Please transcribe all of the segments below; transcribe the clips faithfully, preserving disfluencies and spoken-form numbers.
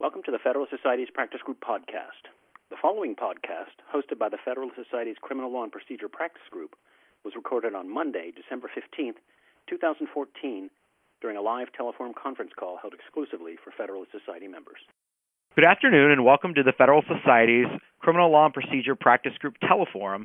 Welcome to the Federal Society's Practice Group podcast. The following podcast, hosted by the Federal Society's Criminal Law and Procedure Practice Group, was recorded on Monday, December fifteenth, twenty fourteen, during a live telephone conference call held exclusively for Federal Society members. Good afternoon and welcome to the Federal Society's Criminal Law and Procedure Practice Group teleforum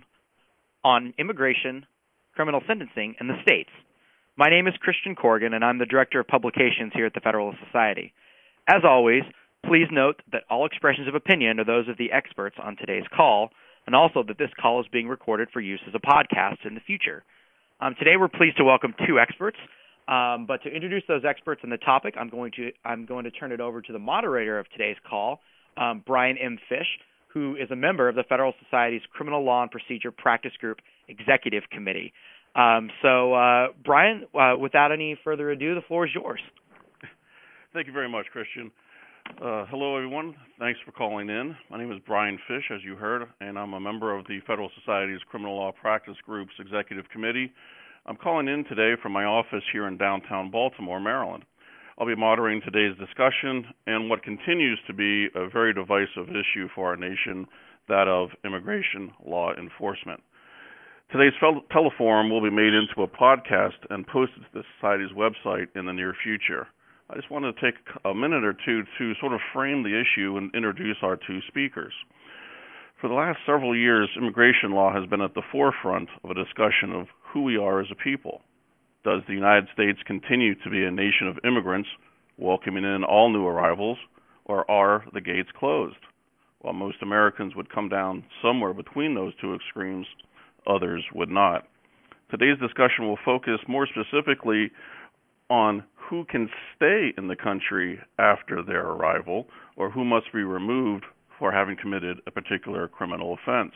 on immigration, criminal sentencing, and the states. My name is Christian Corrigan and I'm the Director of Publications here at the Federal Society. As always, please note that all expressions of opinion are those of the experts on today's call, and also that this call is being recorded for use as a podcast in the future. Um, today we're pleased to welcome two experts, um, but to introduce those experts on the topic, I'm going to I'm going to turn it over to the moderator of today's call, um, Brian M. Fish, who is a member of the Federal Society's Criminal Law and Procedure Practice Group Executive Committee. Um, so, uh, Brian, uh, without any further ado, the floor is yours. Thank you very much, Christian. Uh, hello, everyone. Thanks for calling in. My name is Brian Fish, as you heard, and I'm a member of the Federal Society's Criminal Law Practice Group's Executive Committee. I'm calling in today from my office here in downtown Baltimore, Maryland. I'll be moderating today's discussion and what continues to be a very divisive issue for our nation, that of immigration law enforcement. Today's teleforum will be made into a podcast and posted to the Society's website in the near future. I just wanted to take a minute or two to sort of frame the issue and introduce our two speakers. For the last several years, immigration law has been at the forefront of a discussion of who we are as a people. Does the United States continue to be a nation of immigrants, welcoming in all new arrivals, or are the gates closed? While most Americans would come down somewhere between those two extremes, others would not. Today's discussion will focus more specifically on who can stay in the country after their arrival, or who must be removed for having committed a particular criminal offense.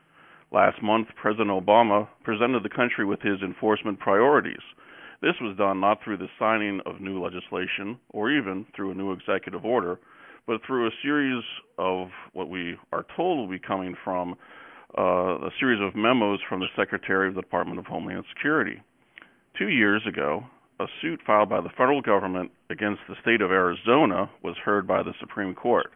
Last month, President Obama presented the country with his enforcement priorities. This was done not through the signing of new legislation or even through a new executive order, but through a series of what we are told will be coming from uh, a series of memos from the Secretary of the Department of Homeland Security. Two years ago, a suit filed by the federal government against the state of Arizona was heard by the Supreme Court.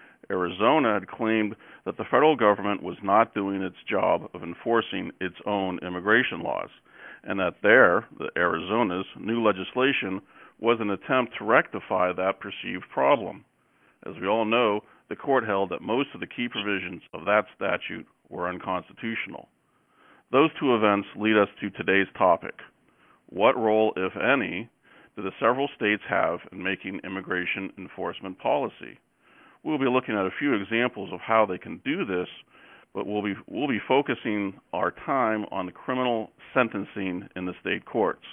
Arizona had claimed that the federal government was not doing its job of enforcing its own immigration laws, and that there, the Arizona's new legislation was an attempt to rectify that perceived problem. As we all know, the court held that most of the key provisions of that statute were unconstitutional. Those two events lead us to today's topic. What role, if any, do the several states have in making immigration enforcement policy? We'll be looking at a few examples of how they can do this, but we'll be we'll be focusing our time on the criminal sentencing in the state courts.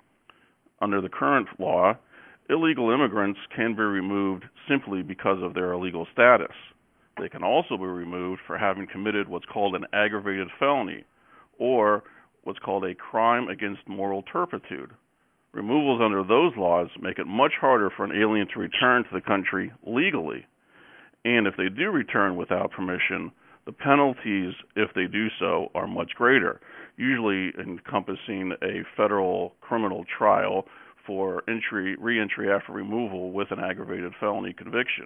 Under the current law, illegal immigrants can be removed simply because of their illegal status. They can also be removed for having committed what's called an aggravated felony, or what's called a crime against moral turpitude. Removals under those laws make it much harder for an alien to return to the country legally. And if they do return without permission, the penalties, if they do so, are much greater, usually encompassing a federal criminal trial for entry, re-entry after removal with an aggravated felony conviction.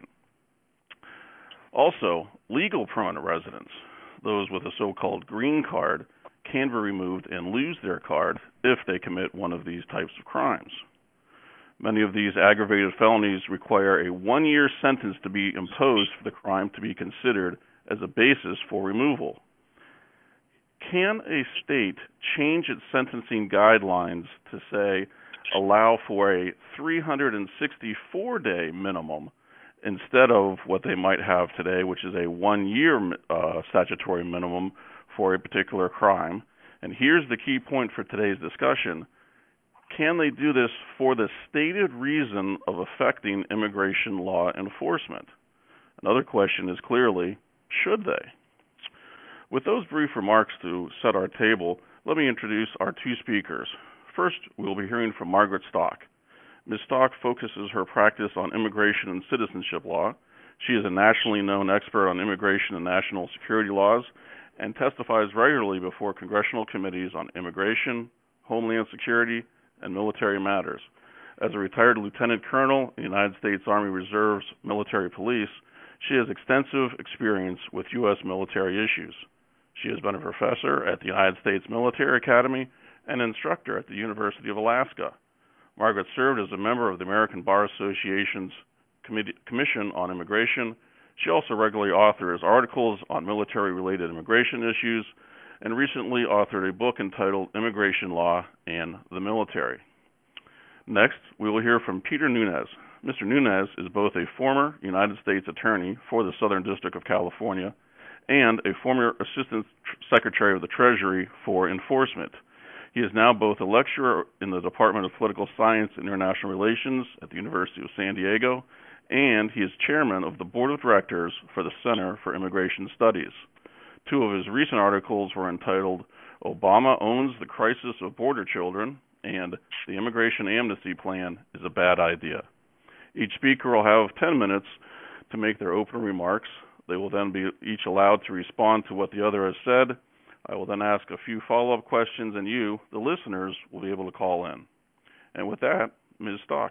Also, legal permanent residents, those with a so-called green card, can be removed and lose their card if they commit one of these types of crimes. Many of these aggravated felonies require a one-year sentence to be imposed for the crime to be considered as a basis for removal. Can a state change its sentencing guidelines to, say, allow for a three hundred sixty-four day minimum instead of what they might have today, which is a one-year uh, statutory minimum for a particular crime? And here's the key point for today's discussion. Can they do this for the stated reason of affecting immigration law enforcement? Another question is clearly, should they? With those brief remarks to set our table, let me introduce our two speakers. First, we'll be hearing from Margaret Stock. Miz Stock focuses her practice on immigration and citizenship law. She is a nationally known expert on immigration and national security laws and testifies regularly before congressional committees on immigration, homeland security, and military matters. As a retired lieutenant colonel in the United States Army Reserve's military police, she has extensive experience with U S military issues. She has been a professor at the United States Military Academy and an instructor at the University of Alaska. Margaret served as a member of the American Bar Association's Commission on Immigration. She also regularly authors articles on military-related immigration issues and recently authored a book entitled Immigration Law and the Military. Next, we will hear from Peter Nunes. Mister Nunes is both a former United States Attorney for the Southern District of California and a former Assistant Secretary of the Treasury for Enforcement. He is now both a lecturer in the Department of Political Science and International Relations at the University of San Diego, and he is chairman of the Board of Directors for the Center for Immigration Studies. Two of his recent articles were entitled Obama Owns the Crisis of Border Children and The Immigration Amnesty Plan is a Bad Idea. Each speaker will have ten minutes to make their opening remarks. They will then be each allowed to respond to what the other has said. I will then ask a few follow-up questions, and you, the listeners, will be able to call in. And with that, Miz Stock.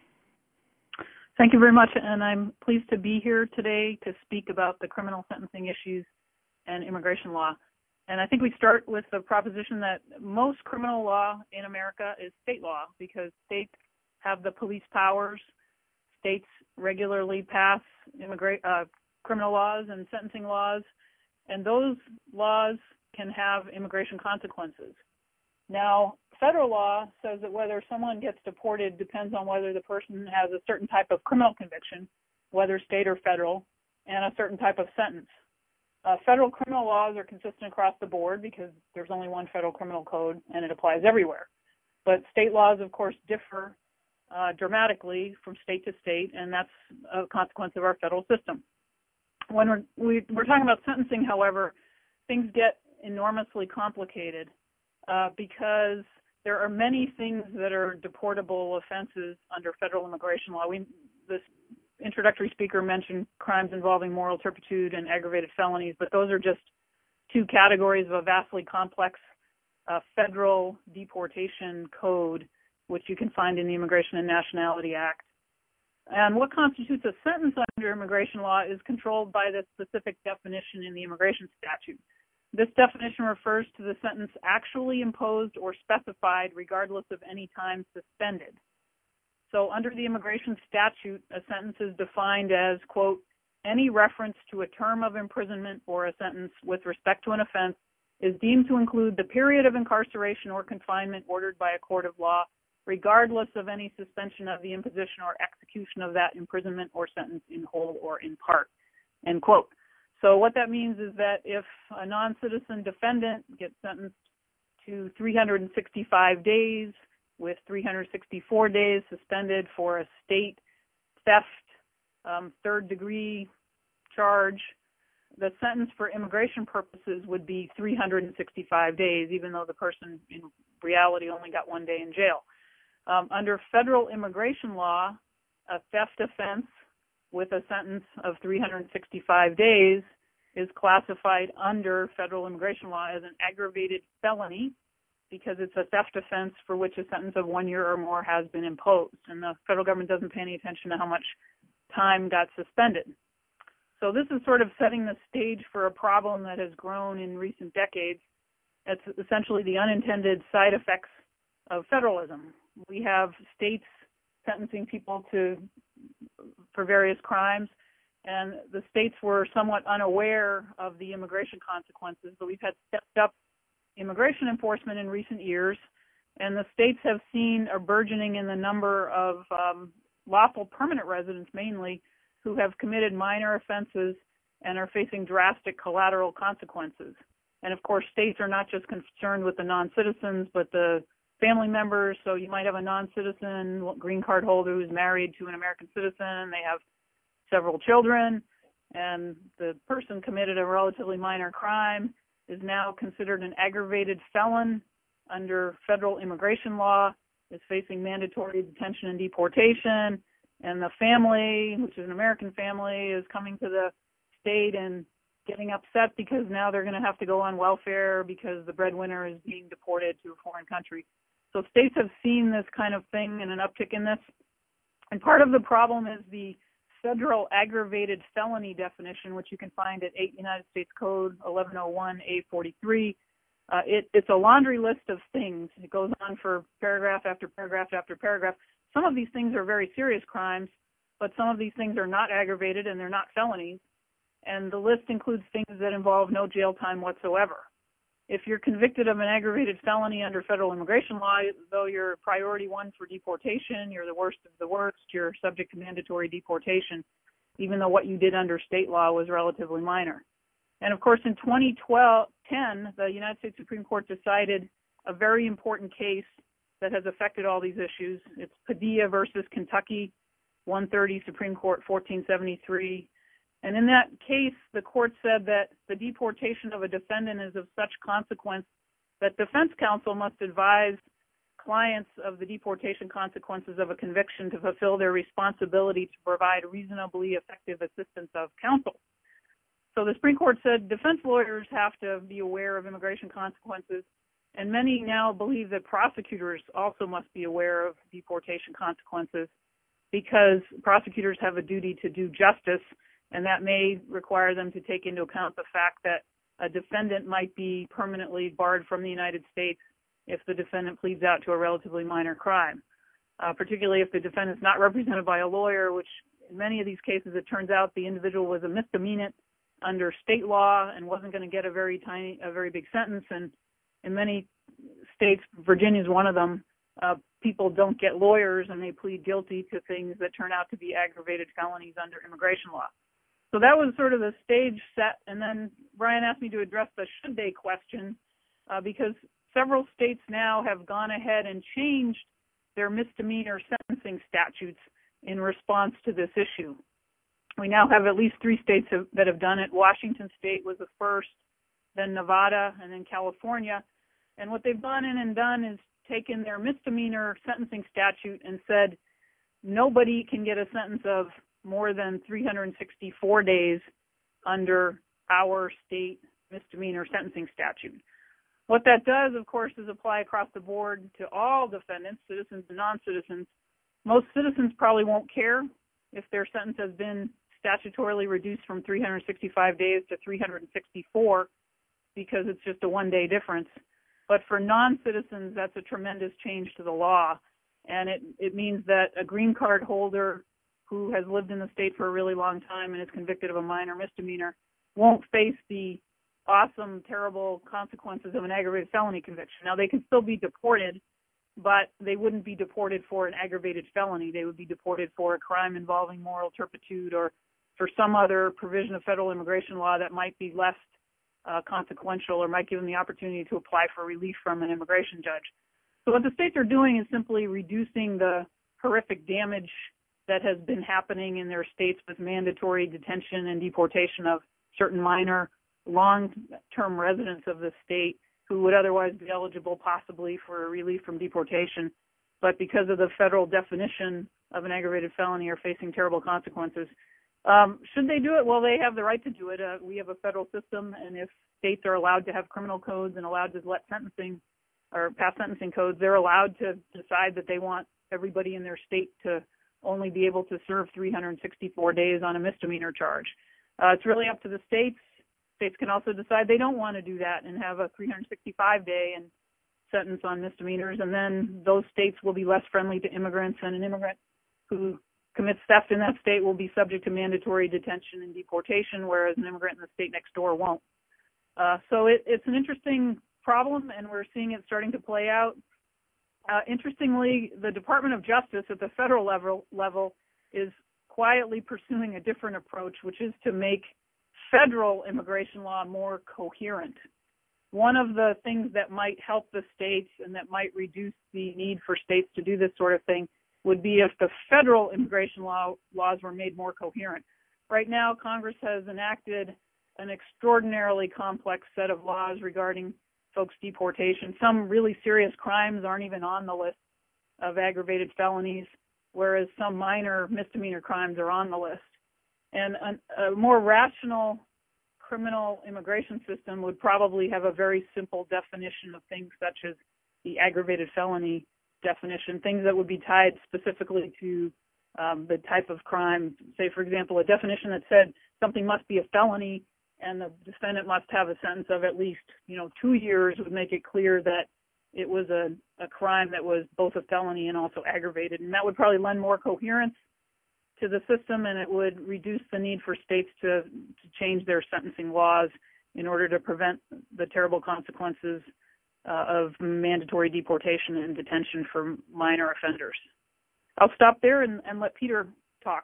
Thank you very much, and I'm pleased to be here today to speak about the criminal sentencing issues and immigration law. And I think we start with the proposition that most criminal law in America is state law because states have the police powers. States regularly pass immigra- uh, criminal laws and sentencing laws, and those laws can have immigration consequences. Now, federal law says that whether someone gets deported depends on whether the person has a certain type of criminal conviction, whether state or federal, and a certain type of sentence. Uh, federal criminal laws are consistent across the board because there's only one federal criminal code and it applies everywhere. But state laws, of course, differ uh, dramatically from state to state, and that's a consequence of our federal system. When we're, we, we're talking about sentencing, however, things get enormously complicated uh, because there are many things that are deportable offenses under federal immigration law. We, this introductory speaker mentioned crimes involving moral turpitude and aggravated felonies, but those are just two categories of a vastly complex uh, federal deportation code, which you can find in the Immigration and Nationality Act. And what constitutes a sentence under immigration law is controlled by the specific definition in the immigration statute. This definition refers to the sentence actually imposed or specified regardless of any time suspended. So under the immigration statute, a sentence is defined as, quote, any reference to a term of imprisonment or a sentence with respect to an offense is deemed to include the period of incarceration or confinement ordered by a court of law, regardless of any suspension of the imposition or execution of that imprisonment or sentence in whole or in part, end quote. So what that means is that if a non-citizen defendant gets sentenced to three hundred sixty-five days with three hundred sixty-four days suspended for a state theft, um, third-degree charge, the sentence for immigration purposes would be three hundred sixty-five days, even though the person in reality only got one day in jail. Um, under federal immigration law, a theft offense with a sentence of three hundred sixty-five days is classified under federal immigration law as an aggravated felony because it's a theft offense for which a sentence of one year or more has been imposed. And the federal government doesn't pay any attention to how much time got suspended. So this is sort of setting the stage for a problem that has grown in recent decades. It's essentially the unintended side effects of federalism. We have states sentencing people to for various crimes, and the states were somewhat unaware of the immigration consequences, but we've had stepped up immigration enforcement in recent years, and the states have seen a burgeoning in the number of um, lawful permanent residents mainly who have committed minor offenses and are facing drastic collateral consequences. And of course, states are not just concerned with the non-citizens, but the family members. So you might have a non-citizen green card holder who's married to an American citizen. They have several children, and the person committed a relatively minor crime, is now considered an aggravated felon under federal immigration law, is facing mandatory detention and deportation, and the family, which is an American family, is coming to the state and getting upset because now they're going to have to go on welfare because the breadwinner is being deported to a foreign country. So states have seen this kind of thing and an uptick in this. And part of the problem is the federal aggravated felony definition, which you can find at eight United States Code eleven oh one A forty-three. Uh, it, it's a laundry list of things. It goes on for paragraph after paragraph after paragraph. Some of these things are very serious crimes, but some of these things are not aggravated and they're not felonies. And the list includes things that involve no jail time whatsoever. If you're convicted of an aggravated felony under federal immigration law, though you're priority one for deportation, you're the worst of the worst, you're subject to mandatory deportation, even though what you did under state law was relatively minor. And of course, in twenty ten, the United States Supreme Court decided a very important case that has affected all these issues. It's Padilla versus Kentucky, one thirty Supreme Court fourteen seventy-three. And in that case, the court said that the deportation of a defendant is of such consequence that defense counsel must advise clients of the deportation consequences of a conviction to fulfill their responsibility to provide reasonably effective assistance of counsel. So the Supreme Court said defense lawyers have to be aware of immigration consequences, and many now believe that prosecutors also must be aware of deportation consequences because prosecutors have a duty to do justice, and that may require them to take into account the fact that a defendant might be permanently barred from the United States if the defendant pleads out to a relatively minor crime, uh, particularly if the defendant is not represented by a lawyer, which in many of these cases it turns out the individual was a misdemeanant under state law and wasn't going to get a very tiny, a very big sentence. And in many states, Virginia is one of them, uh, people don't get lawyers and they plead guilty to things that turn out to be aggravated felonies under immigration law. So that was sort of the stage set. And then Brian asked me to address the should they question uh, because several states now have gone ahead and changed their misdemeanor sentencing statutes in response to this issue. We now have at least three states have, that have done it. Washington State was the first, then Nevada, and then California. And what they've gone in and done is taken their misdemeanor sentencing statute and said nobody can get a sentence of more than three hundred sixty-four days under our state misdemeanor sentencing statute. What that does, of course, is apply across the board to all defendants, citizens and non-citizens. Most citizens probably won't care if their sentence has been statutorily reduced from three hundred sixty-five days to three hundred sixty-four because it's just a one-day difference. But for non-citizens, that's a tremendous change to the law. And it, it means that a green card holder who has lived in the state for a really long time and is convicted of a minor misdemeanor won't face the awesome, terrible consequences of an aggravated felony conviction. Now, they can still be deported, but they wouldn't be deported for an aggravated felony. They would be deported for a crime involving moral turpitude or for some other provision of federal immigration law that might be less uh, consequential or might give them the opportunity to apply for relief from an immigration judge. So what the states are doing is simply reducing the horrific damage that has been happening in their states with mandatory detention and deportation of certain minor long-term residents of the state who would otherwise be eligible possibly for relief from deportation, but because of the federal definition of an aggravated felony are facing terrible consequences. Um, should they do it? Well, they have the right to do it. Uh, we have a federal system, and if states are allowed to have criminal codes and allowed to let sentencing or pass sentencing codes, they're allowed to decide that they want everybody in their state to only be able to serve three hundred sixty-four days on a misdemeanor charge. Uh, it's really up to the states. States can also decide they don't want to do that and have a three hundred sixty-five day and sentence on misdemeanors, and then those states will be less friendly to immigrants, and an immigrant who commits theft in that state will be subject to mandatory detention and deportation, whereas an immigrant in the state next door won't. Uh, so it, it's an interesting problem, and we're seeing it starting to play out. Uh, interestingly, the Department of Justice at the federal level, level is quietly pursuing a different approach, which is to make federal immigration law more coherent. One of the things that might help the states and that might reduce the need for states to do this sort of thing would be if the federal immigration law laws were made more coherent. Right now, Congress has enacted an extraordinarily complex set of laws regarding folks' deportation. Some really serious crimes aren't even on the list of aggravated felonies, whereas some minor misdemeanor crimes are on the list. And a, a more rational criminal immigration system would probably have a very simple definition of things such as the aggravated felony definition, things that would be tied specifically to um, the type of crime. Say, for example, a definition that said something must be a felony and the defendant must have a sentence of at least, you know, two years would make it clear that it was a, a crime that was both a felony and also aggravated. And that would probably lend more coherence to the system, and it would reduce the need for states to, to change their sentencing laws in order to prevent the terrible consequences uh, of mandatory deportation and detention for minor offenders. I'll stop there and, and let Peter talk.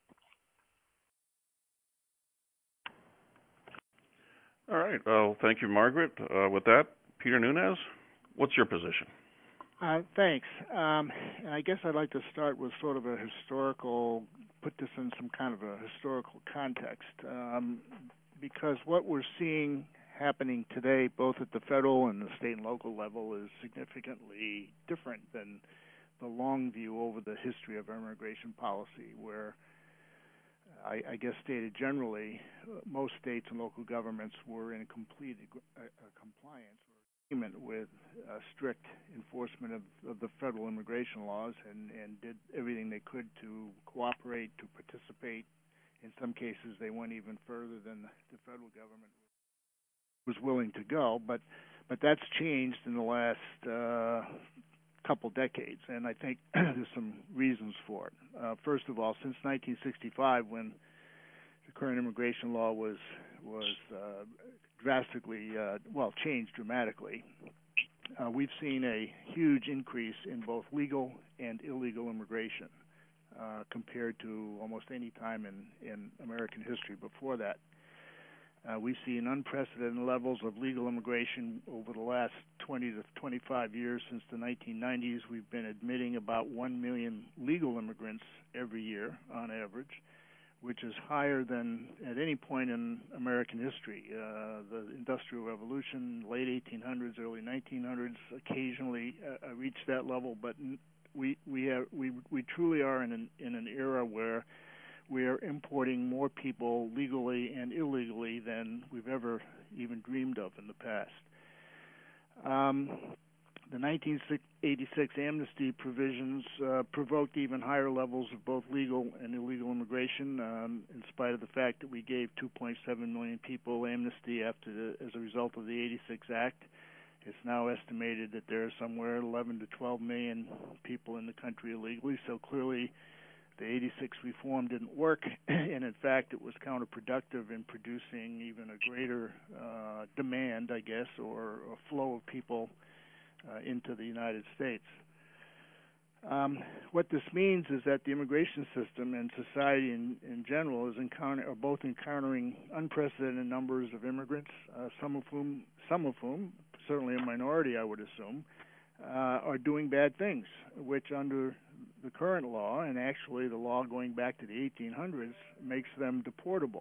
All right. Well, thank you, Margaret. Uh, with that, Peter Nunes, what's your position? Uh, thanks. Um, I guess I'd like to start with sort of a historical, put this in some kind of a historical context, um, because what we're seeing happening today, both at the federal and the state and local level, is significantly different than the long view over the history of immigration policy, where I, I guess stated generally, uh, most states and local governments were in complete uh, compliance or agreement with uh, strict enforcement of, of the federal immigration laws and, and did everything they could to cooperate, to participate. In some cases, they went even further than the federal government was willing to go. But but that's changed in the last uh, couple decades, and I think there's some reasons for it. Uh, first of all, since nineteen sixty-five, when the current immigration law was was uh, drastically, uh, well, changed dramatically, uh, we've seen a huge increase in both legal and illegal immigration uh, compared to almost any time in, in American history before that. Uh, we've seen unprecedented levels of legal immigration over the last twenty to twenty-five years. Since the nineteen nineties, we've been admitting about one million legal immigrants every year on average, which is higher than at any point in American history. Uh, the Industrial Revolution, late eighteen hundreds, early nineteen hundreds, occasionally uh, reached that level, but we we have, we we truly are in an in an era where we are importing more people legally and illegally than we've ever even dreamed of in the past. Um, the nineteen eighty-six amnesty provisions uh, provoked even higher levels of both legal and illegal immigration, um, in spite of the fact that we gave two point seven million people amnesty after the, as a result of the eighty-six Act. It's now estimated that there are somewhere eleven to twelve million people in the country illegally, so clearly the eighty-six reform didn't work, and in fact it was counterproductive in producing even a greater uh, demand, I guess, or a flow of people uh, into the United States. Um, what this means is that the immigration system and society in, in general is encounter, are both encountering unprecedented numbers of immigrants, uh, some of whom, some of whom, certainly a minority, I would assume, uh, are doing bad things, which under the current law, and actually the law going back to the eighteen hundreds, makes them deportable.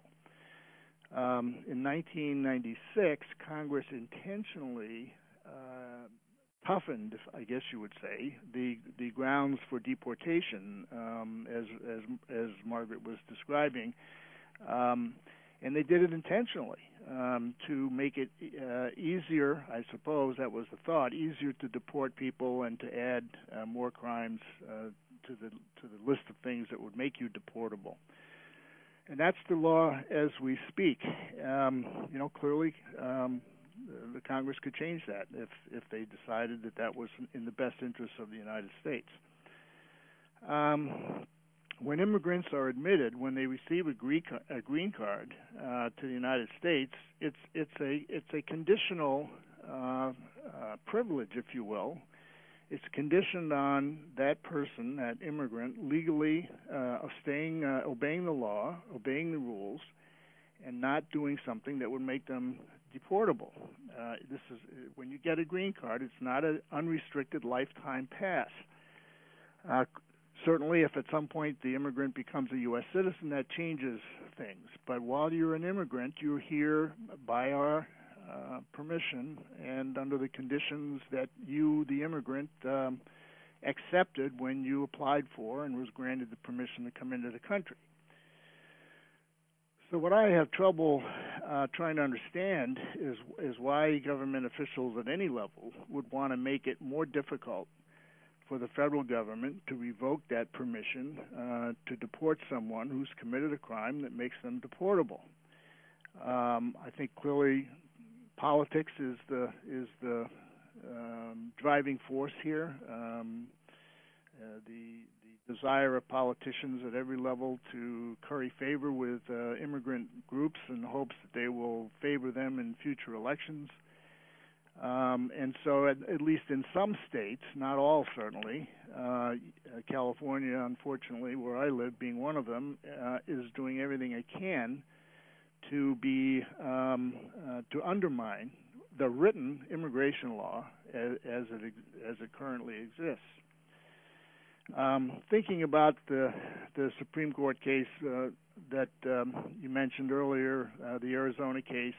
Um, in nineteen ninety-six, Congress intentionally uh, toughened, I guess you would say, the the grounds for deportation, um, as as as Margaret was describing, um, and they did it intentionally um, to make it uh, easier. I suppose that was the thought: easier to deport people and to add uh, more crimes uh, to the to the list of things that would make you deportable. And that's the law as we speak. Um, you know, clearly. Um, The Congress could change that if if they decided that that was in the best interests of the United States. Um, when immigrants are admitted, when they receive a green card, a green card uh, to the United States, it's it's a it's a conditional uh, uh, privilege, if you will. It's conditioned on that person, that immigrant, legally uh, staying, uh, obeying the law, obeying the rules, and not doing something that would make them deportable. Uh, this is when you get a green card. It's not an unrestricted lifetime pass. Uh, certainly, if at some point the immigrant becomes a U S citizen, that changes things. But while you're an immigrant, you're here by our uh, permission and under the conditions that you, the immigrant, um, accepted when you applied for and was granted the permission to come into the country. So what I have trouble uh, trying to understand is is why government officials at any level would want to make it more difficult for the federal government to revoke that permission uh, to deport someone who's committed a crime that makes them deportable. Um, I think clearly politics is the is the um, driving force here. Um, uh, the the desire of politicians at every level to curry favor with uh, immigrant groups in the hopes that they will favor them in future elections. Um, and so at, at least in some states, not all certainly, uh, California, unfortunately, where I live, being one of them, uh, is doing everything it can to be um, uh, to undermine the written immigration law as, as it as it currently exists. Um, thinking about the the Supreme Court case uh, that um, you mentioned earlier, uh, the Arizona case.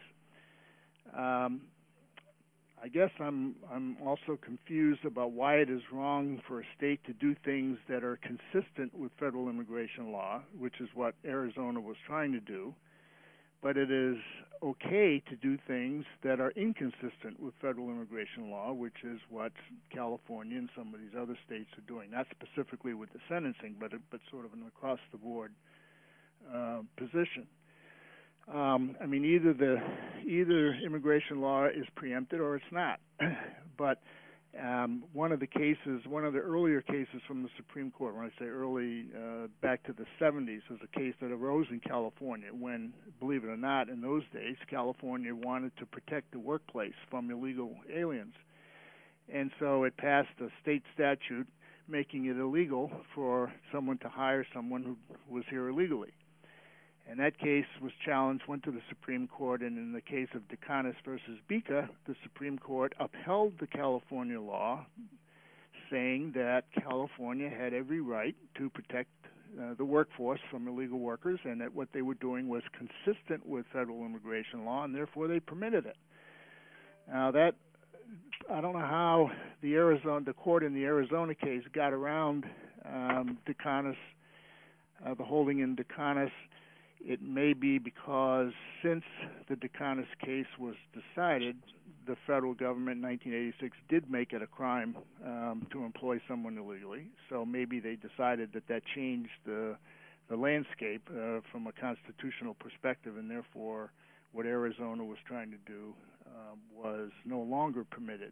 Um, I guess I'm I'm also confused about why it is wrong for a state to do things that are consistent with federal immigration law, which is what Arizona was trying to do, but it is okay to do things that are inconsistent with federal immigration law, which is what California and some of these other states are doing, not specifically with the sentencing, but but sort of an across-the-board uh, position. Um, I mean, either the either immigration law is preempted or it's not. But um, one of the cases, one of the earlier cases from the Supreme Court, when I say early, uh, back to the seventies, was a case that arose in California when, believe it or not, in those days, California wanted to protect the workplace from illegal aliens. And so it passed a state statute making it illegal for someone to hire someone who was here illegally. And that case was challenged, went to the Supreme Court, and in the case of Decanis versus Bika, the Supreme Court upheld the California law, saying that California had every right to protect uh, the workforce from illegal workers, and that what they were doing was consistent with federal immigration law, and therefore they permitted it. Now that, I don't know how the Arizona, the court in the Arizona case got around um, Decanis, uh, the holding in Decanis. It may be because since the Decanis case was decided, the federal government in nineteen eighty-six did make it a crime um, to employ someone illegally. So maybe they decided that that changed the, the landscape uh, from a constitutional perspective, and therefore what Arizona was trying to do uh, was no longer permitted.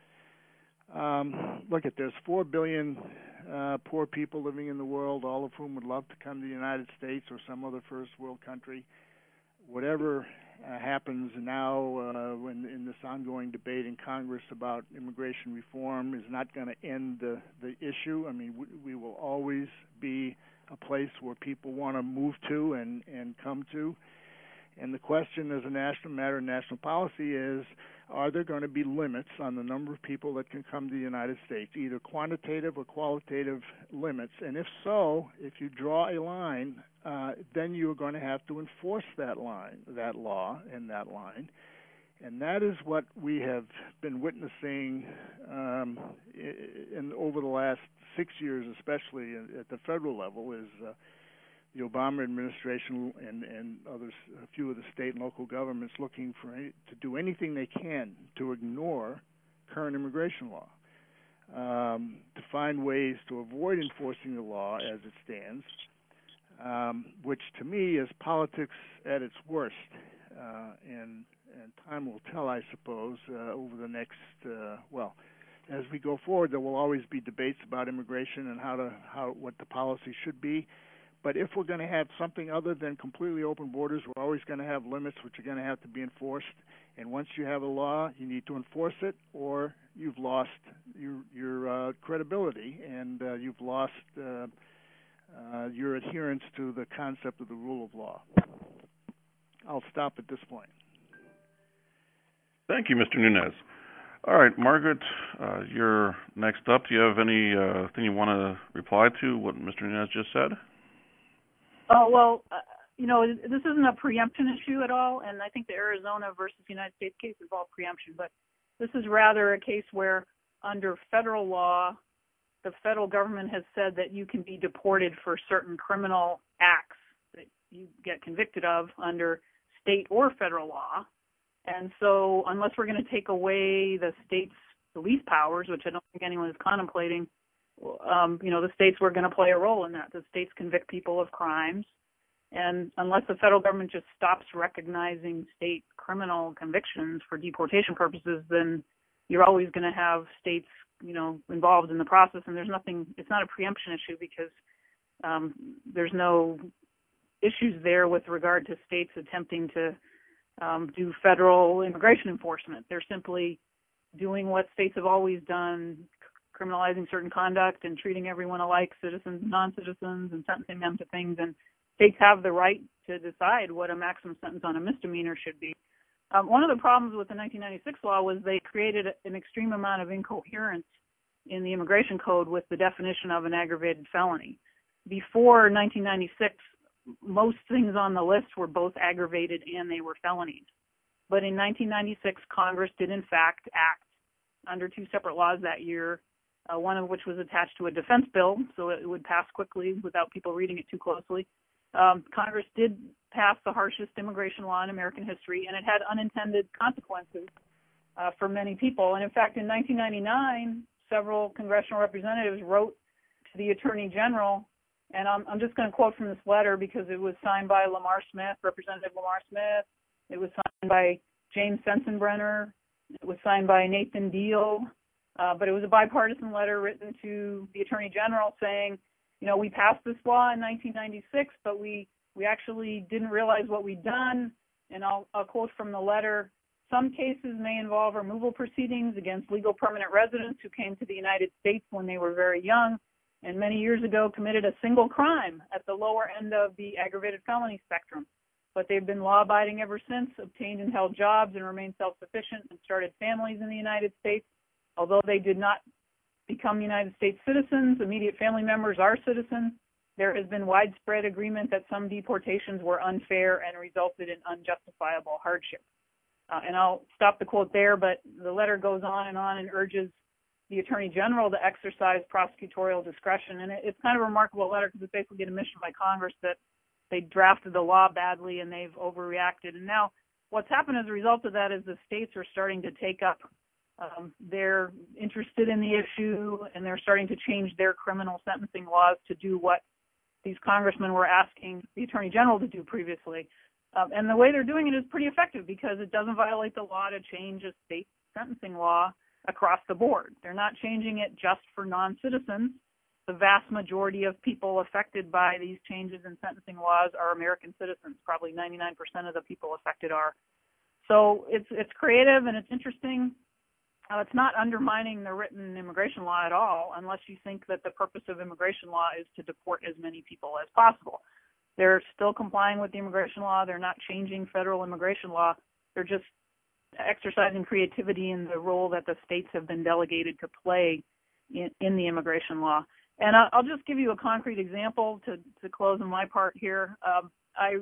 Um, look at there's four billion uh, poor people living in the world, all of whom would love to come to the United States or some other first world country. Whatever uh, happens now uh, when, in this ongoing debate in Congress about immigration reform is not going to end the, the issue. I mean, we, we will always be a place where people want to move to and, and come to. And the question as a national matter, national policy is, are there going to be limits on the number of people that can come to the United States, either quantitative or qualitative limits? And if so, if you draw a line, uh, then you're going to have to enforce that line, that law and that line. And that is what we have been witnessing um, in, over the last six years, especially at the federal level, is uh, the Obama administration and, and others, a few of the state and local governments looking for any, to do anything they can to ignore current immigration law, um, to find ways to avoid enforcing the law as it stands, um, which to me is politics at its worst. Uh, and, and time will tell, I suppose, uh, over the next, uh, well, as we go forward, there will always be debates about immigration and how to, how, what the policy should be. But if we're going to have something other than completely open borders, we're always going to have limits which are going to have to be enforced. And once you have a law, you need to enforce it, or you've lost your, your uh, credibility, and uh, you've lost uh, uh, your adherence to the concept of the rule of law. I'll stop at this point. Thank you, Mister Nunes. All right, Margaret, uh, you're next up. Do you have any uh, thing you want to reply to what Mister Nunes just said? Oh, well, uh, you know, this isn't a preemption issue at all, and I think the Arizona versus United States case involved preemption, but this is rather a case where under federal law, the federal government has said that you can be deported for certain criminal acts that you get convicted of under state or federal law. And so unless we're going to take away the state's police powers, which I don't think anyone is contemplating, um, you know, the states were going to play a role in that. The states convict people of crimes. And unless the federal government just stops recognizing state criminal convictions for deportation purposes, then you're always going to have states, you know, involved in the process. And there's nothing, it's not a preemption issue because um, there's no issues there with regard to states attempting to um, do federal immigration enforcement. They're simply doing what states have always done, criminalizing certain conduct and treating everyone alike, citizens and non-citizens, and sentencing them to things. And states have the right to decide what a maximum sentence on a misdemeanor should be. Um, one of the problems with the nineteen ninety-six law was they created an extreme amount of incoherence in the immigration code with the definition of an aggravated felony. Before nineteen ninety-six, most things on the list were both aggravated and they were felonies. But in nineteen ninety-six, Congress did in fact act under two separate laws that year, uh, one of which was attached to a defense bill, so it would pass quickly without people reading it too closely. Um, Congress did pass the harshest immigration law in American history, and it had unintended consequences uh, for many people. And in fact, in nineteen ninety-nine, several congressional representatives wrote to the Attorney General, and I'm, I'm just going to quote from this letter because it was signed by Lamar Smith, Representative Lamar Smith. It was signed by James Sensenbrenner. It was signed by Nathan Deal. Uh, but it was a bipartisan letter written to the Attorney General saying, you know, we passed this law in nineteen ninety-six, but we, we actually didn't realize what we'd done. And I'll, I'll quote from the letter, some cases may involve removal proceedings against legal permanent residents who came to the United States when they were very young and many years ago committed a single crime at the lower end of the aggravated felony spectrum. But they've been law-abiding ever since, obtained and held jobs and remained self-sufficient and started families in the United States. Although they did not become United States citizens, immediate family members are citizens. There has been widespread agreement that some deportations were unfair and resulted in unjustifiable hardship. Uh, and I'll stop the quote there, but the letter goes on and on and urges the Attorney General to exercise prosecutorial discretion. And it, it's kind of a remarkable letter because it's basically an admission by Congress that they drafted the law badly and they've overreacted. And now what's happened as a result of that is the states are starting to take up Um, they're interested in the issue, and they're starting to change their criminal sentencing laws to do what these congressmen were asking the Attorney General to do previously. Um, and the way they're doing it is pretty effective because it doesn't violate the law to change a state sentencing law across the board. They're not changing it just for non-citizens. The vast majority of people affected by these changes in sentencing laws are American citizens. Probably ninety-nine percent of the people affected are. So it's it's creative and it's interesting. Uh, it's not undermining the written immigration law at all, unless you think that the purpose of immigration law is to deport as many people as possible. They're still complying with the immigration law. They're not changing federal immigration law. They're just exercising creativity in the role that the states have been delegated to play in, in the immigration law. And I'll, I'll just give you a concrete example to, to close on my part here. Um, I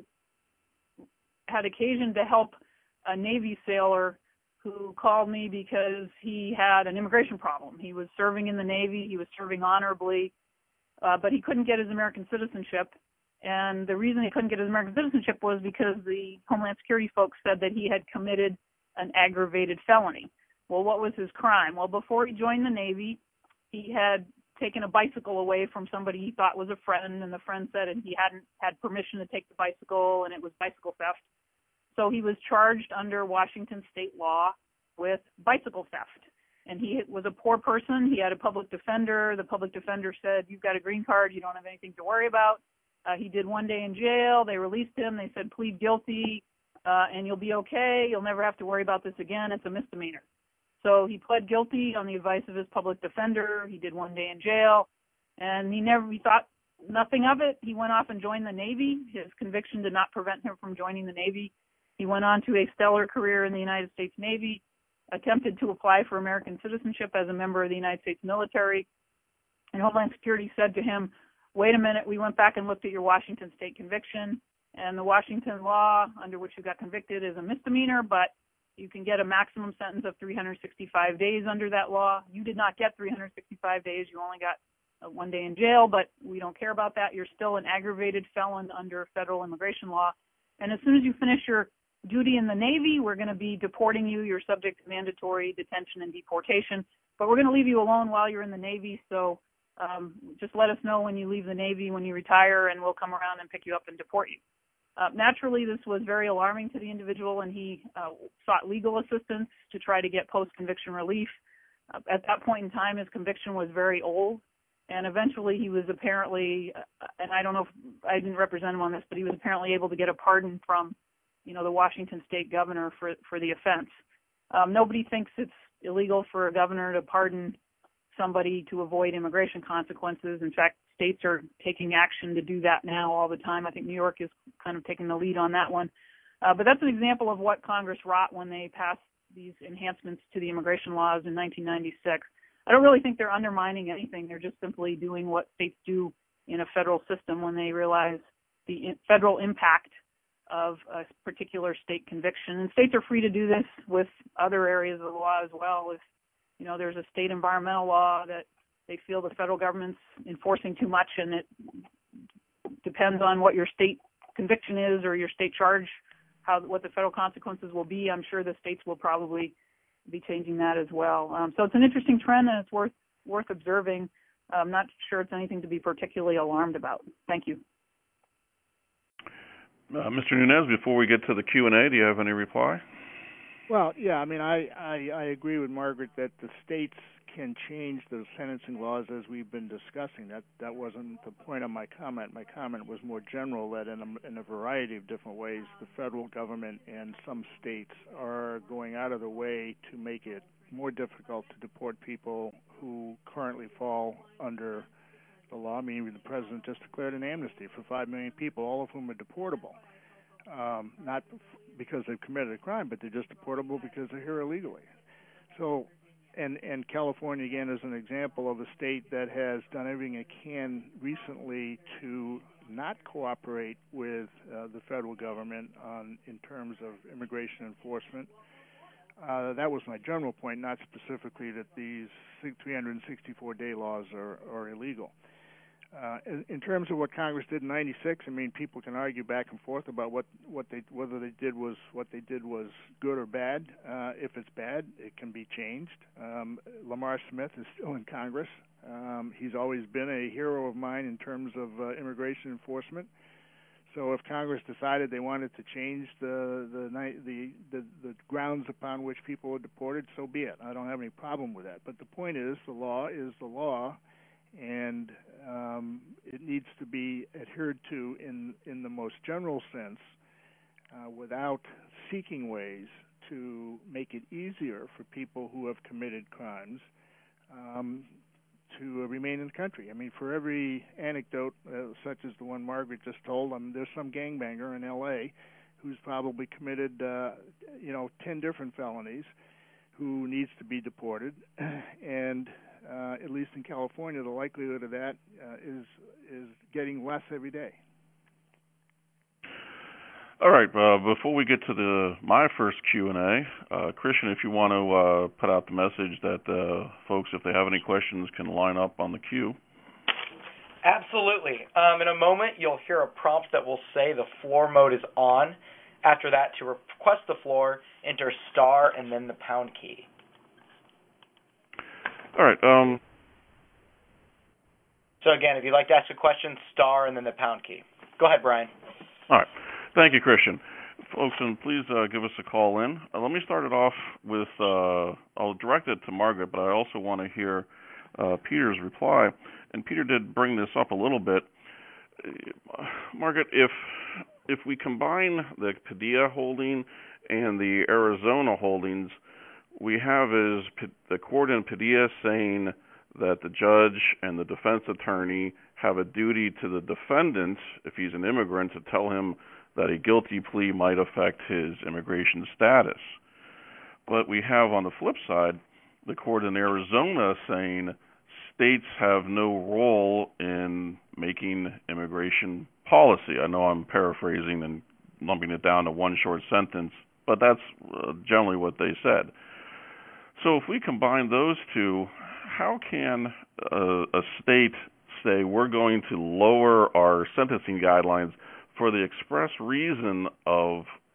had occasion to help a Navy sailor who called me because he had an immigration problem. He was serving in the Navy. He was serving honorably, uh, but he couldn't get his American citizenship. And the reason he couldn't get his American citizenship was because the Homeland Security folks said that he had committed an aggravated felony. Well, what was his crime? Well, before he joined the Navy, he had taken a bicycle away from somebody he thought was a friend, and the friend said and he hadn't had permission to take the bicycle, and it was bicycle theft. So he was charged under Washington state law with bicycle theft. And he was a poor person. He had a public defender. The public defender said, you've got a green card. You don't have anything to worry about. Uh, he did one day in jail. They released him. They said, plead guilty, uh, and you'll be okay. You'll never have to worry about this again. It's a misdemeanor. So he pled guilty on the advice of his public defender. He did one day in jail. And he never, he thought nothing of it. He went off and joined the Navy. His conviction did not prevent him from joining the Navy. He went on to a stellar career in the United States Navy, attempted to apply for American citizenship as a member of the United States military, and Homeland Security said to him, wait a minute, we went back and looked at your Washington state conviction, and the Washington law under which you got convicted is a misdemeanor, but you can get a maximum sentence of three hundred sixty-five days under that law. You did not get three hundred sixty-five days. You only got uh, one day in jail, but we don't care about that. You're still an aggravated felon under federal immigration law. And as soon as you finish your duty in the Navy. We're going to be deporting you. You're subject to mandatory detention and deportation, but we're going to leave you alone while you're in the Navy. So um, just let us know when you leave the Navy, when you retire, and we'll come around and pick you up and deport you. Uh, naturally, this was very alarming to the individual, and he uh, sought legal assistance to try to get post-conviction relief. Uh, at that point in time, his conviction was very old, and eventually he was apparently, uh, and I don't know if I didn't represent him on this, but he was apparently able to get a pardon from, you know, the Washington state governor for, for the offense. Um, nobody thinks it's illegal for a governor to pardon somebody to avoid immigration consequences. In fact, states are taking action to do that now all the time. I think New York is kind of taking the lead on that one. Uh, but that's an example of what Congress wrought when they passed these enhancements to the immigration laws in nineteen ninety-six. I don't really think they're undermining anything. They're just simply doing what states do in a federal system when they realize the federal impact of a particular state conviction. And states are free to do this with other areas of the law as well. If, you know, there's a state environmental law that they feel the federal government's enforcing too much, and it depends on what your state conviction is or your state charge, how what the federal consequences will be. I'm sure the states will probably be changing that as well. Um, so it's an interesting trend, and it's worth worth observing. I'm not sure it's anything to be particularly alarmed about. Thank you. Uh, Mister Nunes, before we get to the Q and A, do you have any reply? Well, yeah, I mean, I, I, I agree with Margaret that the states can change the sentencing laws as we've been discussing. That that wasn't the point of my comment. My comment was more general, that in a, in a variety of different ways, the federal government and some states are going out of the way to make it more difficult to deport people who currently fall under the law. I mean, the president just declared an amnesty for five million people, all of whom are deportable. Um, not because they've committed a crime, but they're just deportable because they're here illegally. So, and, and California, again, is an example of a state that has done everything it can recently to not cooperate with uh, the federal government on in terms of immigration enforcement. Uh, that was my general point, not specifically that these three hundred sixty-four day laws are, are illegal. Uh, in, in terms of what Congress did in ninety-six, I mean, people can argue back and forth about what, what they whether they did was what they did was good or bad. Uh, if it's bad, it can be changed. Um, Lamar Smith is still in Congress. Um, he's always been a hero of mine in terms of uh, immigration enforcement. So if Congress decided they wanted to change the the, the the the grounds upon which people are deported, so be it. I don't have any problem with that. But the point is, the law is the law, and um, it needs to be adhered to in, in the most general sense uh, without seeking ways to make it easier for people who have committed crimes um, to uh, remain in the country. I mean, for every anecdote uh, such as the one Margaret just told, um, there's some gangbanger in L A who's probably committed, uh, you know, ten different felonies who needs to be deported, and Uh, at least in California, the likelihood of that uh, is is getting less every day. All right. Uh, before we get to the my first Q and A, uh, Christian, if you want to uh, put out the message that uh, folks, if they have any questions, can line up on the queue. Absolutely. Um, in a moment, you'll hear a prompt that will say the floor mode is on. After that, to request the floor, enter star and then the pound key. All right. Um, so again, if you'd like to ask a question, star and then the pound key. Go ahead, Brian. All right. Thank you, Christian. Folks, and please uh, give us a call in. Uh, let me start it off with, uh, I'll direct it to Margaret, but I also want to hear uh, Peter's reply. And Peter did bring this up a little bit. Uh, Margaret, if if we combine the Padilla holding and the Arizona holdings, we have is the court in Padilla saying that the judge and the defense attorney have a duty to the defendant, if he's an immigrant, to tell him that a guilty plea might affect his immigration status. But we have on the flip side the court in Arizona saying states have no role in making immigration policy. I know I'm paraphrasing and lumping it down to one short sentence, but that's uh, generally what they said. So if we combine those two, how can uh, a state say we're going to lower our sentencing guidelines for the express reason of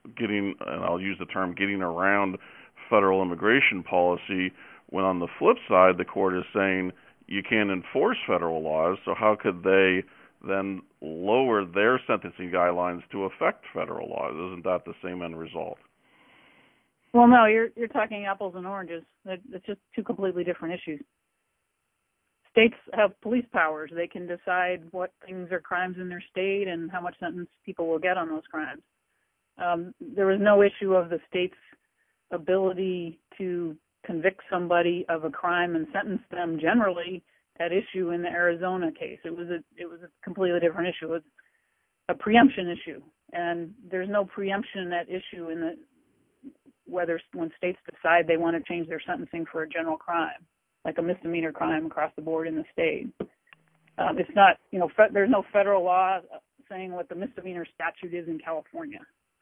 getting, and I'll use the term, getting around federal immigration policy, when on the flip side, the court is saying you can't enforce federal laws, so how could they then lower their sentencing guidelines to affect federal laws? Isn't that the same end result? Well, no, you're you're talking apples and oranges. It's just two completely different issues. States have police powers. They can decide what things are crimes in their state and how much sentence people will get on those crimes. Um, there was no issue of the state's ability to convict somebody of a crime and sentence them generally at issue in the Arizona case. It was a it was a completely different issue. It was a preemption issue, and there's no preemption at issue in the whether when states decide they want to change their sentencing for a general crime, like a misdemeanor crime across the board in the state. Um, it's not, you know, fe- there's no federal law saying what the misdemeanor statute is in California.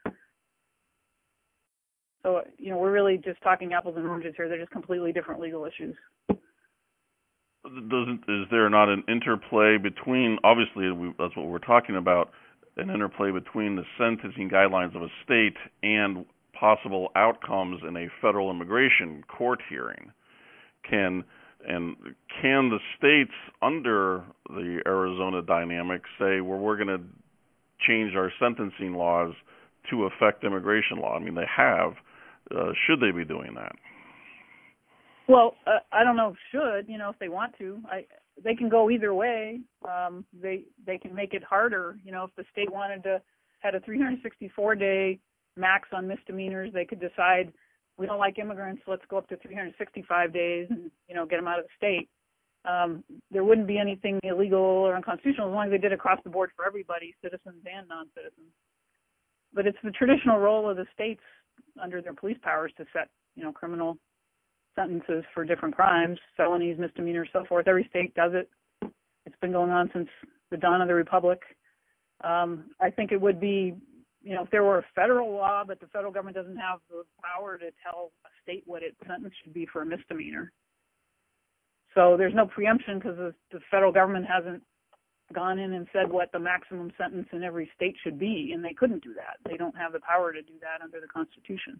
So, you know, we're really just talking apples and oranges here. They're just completely different legal issues. Doesn't is there not an interplay between, obviously we, that's what we're talking about, an interplay between the sentencing guidelines of a state and possible outcomes in a federal immigration court hearing? Can and can the states under the Arizona dynamic say, well, we're going to change our sentencing laws to affect immigration law? I mean, they have. Uh, should they be doing that? Well, uh, I don't know if should, you know, if they want to. I, they can go either way. Um, they they can make it harder. You know, if the state wanted to, had a three hundred sixty-four day max on misdemeanors, they could decide, we don't like immigrants, let's go up to three hundred sixty-five days and, you know, get them out of the state. Um, there wouldn't be anything illegal or unconstitutional as long as they did across the board for everybody, citizens and non-citizens. But it's the traditional role of the states under their police powers to set, you know, criminal sentences for different crimes, felonies, misdemeanors, so forth. Every state does it. It's been going on since the dawn of the Republic. Um, I think it would be, you know, if there were a federal law, but the federal government doesn't have the power to tell a state what its sentence should be for a misdemeanor. So there's no preemption because the, the federal government hasn't gone in and said what the maximum sentence in every state should be, and they couldn't do that. They don't have the power to do that under the Constitution.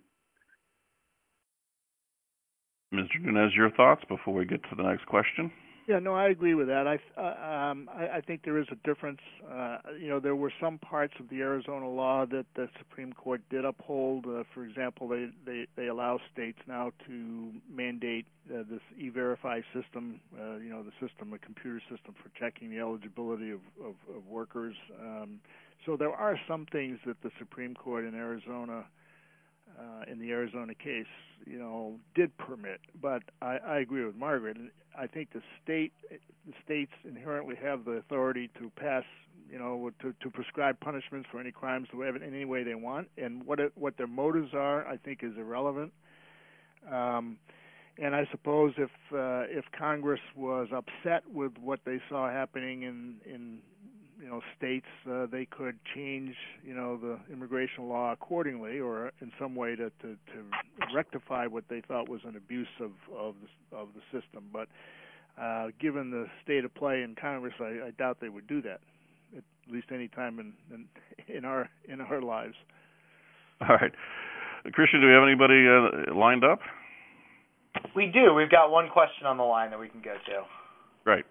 Mister Nunes, your thoughts before we get to the next question? Yeah, no, I agree with that. I, uh, um, I, I think there is a difference. Uh, you know, there were some parts of the Arizona law that the Supreme Court did uphold. Uh, for example, they, they, they allow states now to mandate uh, this E-Verify system, uh, you know, the system, a computer system for checking the eligibility of, of, of workers. Um, so there are some things that the Supreme Court in Arizona Uh, in the Arizona case, you know, did permit. But I, I agree with Margaret. I think the state, the states inherently have the authority to pass, you know, to, to prescribe punishments for any crimes in any way they want. And what it, what their motives are, I think, is irrelevant. Um, and I suppose if uh, if Congress was upset with what they saw happening in in you know, states, uh, they could change, you know, the immigration law accordingly, or in some way to, to, to rectify what they thought was an abuse of of the, of the system. But uh, given the state of play in Congress, I, I doubt they would do that, at least any time in, in in our in our lives. All right, Christian, do we have anybody uh, lined up? We do. We've got one question on the line that we can go to. Great.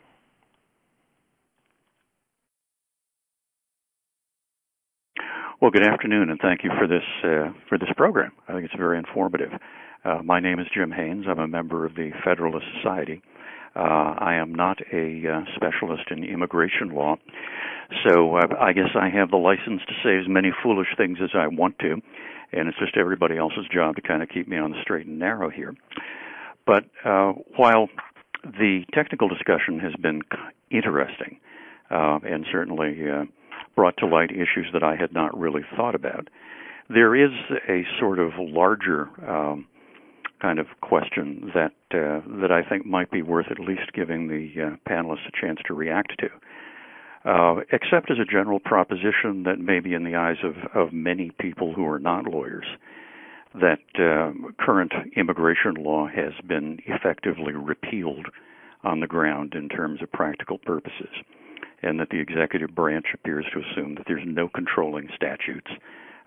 Well, good afternoon, and thank you for this uh, for this program. I think it's very informative. Uh, my name is Jim Haynes. I'm a member of the Federalist Society. Uh, I am not a uh, specialist in immigration law, so uh, I guess I have the license to say as many foolish things as I want to, and it's just everybody else's job to kind of keep me on the straight and narrow here. But uh, while the technical discussion has been interesting, uh, and certainly uh, brought to light issues that I had not really thought about, there is a sort of larger um, kind of question that uh, that I think might be worth at least giving the uh, panelists a chance to react to. Uh, except as a general proposition that maybe in the eyes of, of many people who are not lawyers, that uh, current immigration law has been effectively repealed on the ground in terms of practical purposes, and that the executive branch appears to assume that there's no controlling statutes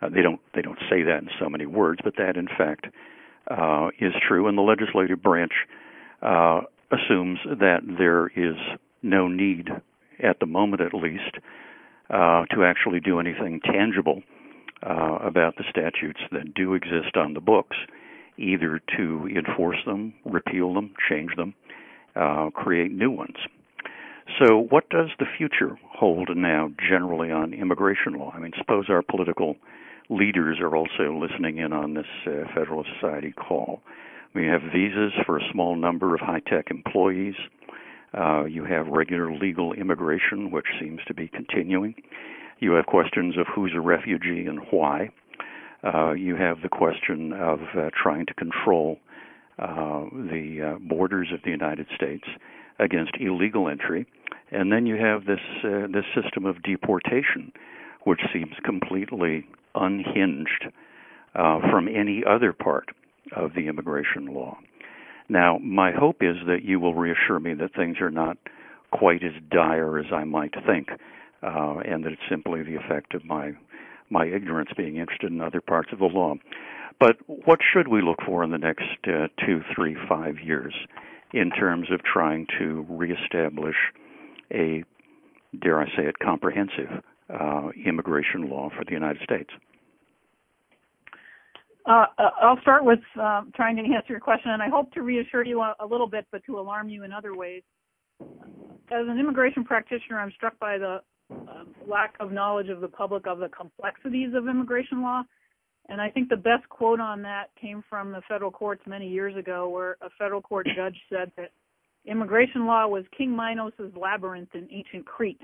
Uh, they don't they don't say that in so many words, but that in fact uh, is true. And the legislative branch uh, assumes that there is no need, at the moment at least, uh, to actually do anything tangible uh, about the statutes that do exist on the books, either to enforce them, repeal them, change them, uh, create new ones. So what does the future hold now generally on immigration law? I mean, suppose our political leaders are also listening in on this uh, Federalist Society call. We have visas for a small number of high-tech employees. Uh, you have regular legal immigration, which seems to be continuing. You have questions of who's a refugee and why. Uh, you have the question of uh, trying to control uh, the uh, borders of the United States against illegal entry. And then you have this uh, this system of deportation, which seems completely unhinged uh, from any other part of the immigration law. Now, my hope is that you will reassure me that things are not quite as dire as I might think, uh, and that it's simply the effect of my my ignorance being interested in other parts of the law. But what should we look for in the next uh, two, three, five years in terms of trying to reestablish a, dare I say it, comprehensive uh, immigration law for the United States? Uh, I'll start with uh, trying to answer your question, and I hope to reassure you a, a little bit, but to alarm you in other ways. As an immigration practitioner, I'm struck by the uh, lack of knowledge of the public of the complexities of immigration law, and I think the best quote on that came from the federal courts many years ago, where a federal court judge said that immigration law was King Minos' labyrinth in ancient Crete,